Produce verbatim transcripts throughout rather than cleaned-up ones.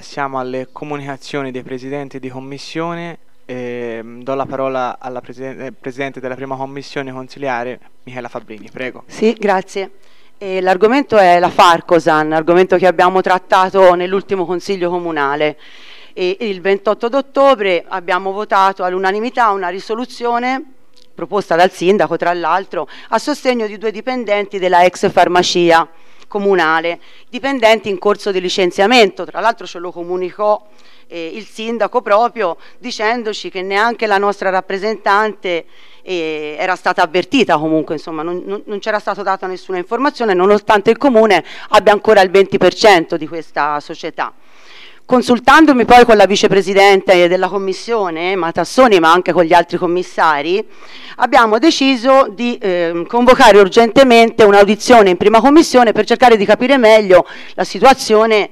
passiamo alle comunicazioni dei presidenti di commissione. Eh, do la parola alla presiden- Presidente della prima commissione consiliare, Michela Fabbrini, prego. Sì, grazie. Eh, l'argomento è la Farcosan, argomento che abbiamo trattato nell'ultimo Consiglio Comunale. E il ventotto d'ottobre abbiamo votato all'unanimità una risoluzione proposta dal sindaco, tra l'altro, a sostegno di due dipendenti della ex farmacia comunale, dipendenti in corso di licenziamento. Tra l'altro ce lo comunicò eh, il sindaco proprio dicendoci che neanche la nostra rappresentante eh, era stata avvertita, comunque insomma non, non, non c'era stata data nessuna informazione, nonostante il comune abbia ancora il venti per cento di questa società. Consultandomi poi con la vicepresidente della commissione, Matassoni, ma anche con gli altri commissari, abbiamo deciso di eh, convocare urgentemente un'audizione in prima commissione per cercare di capire meglio la situazione,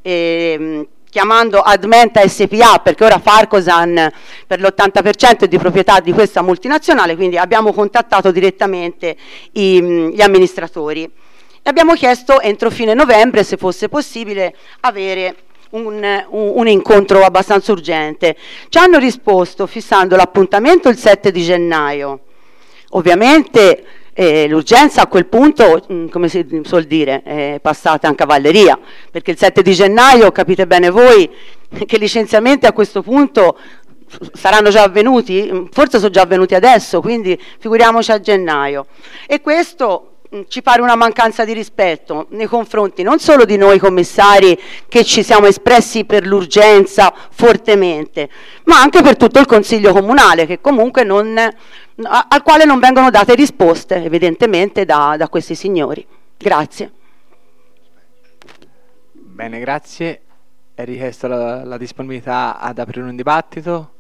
eh, chiamando Admenta S P A, perché ora Farcosan per l'ottanta per cento è di proprietà di questa multinazionale, quindi abbiamo contattato direttamente i, gli amministratori e abbiamo chiesto entro fine novembre, se fosse possibile, avere Un, un, un incontro abbastanza urgente. Ci hanno risposto fissando l'appuntamento il sette di gennaio. Ovviamente eh, l'urgenza a quel punto, mh, come si suol dire, è passata in cavalleria, perché il sette di gennaio, capite bene voi, che licenziamenti a questo punto saranno già avvenuti, forse sono già avvenuti adesso, quindi figuriamoci a gennaio. E questo ci pare una mancanza di rispetto nei confronti non solo di noi commissari che ci siamo espressi per l'urgenza fortemente, ma anche per tutto il Consiglio Comunale che comunque non, al quale non vengono date risposte evidentemente da, da questi signori. Grazie. Bene, grazie. È richiesta la, la disponibilità ad aprire un dibattito.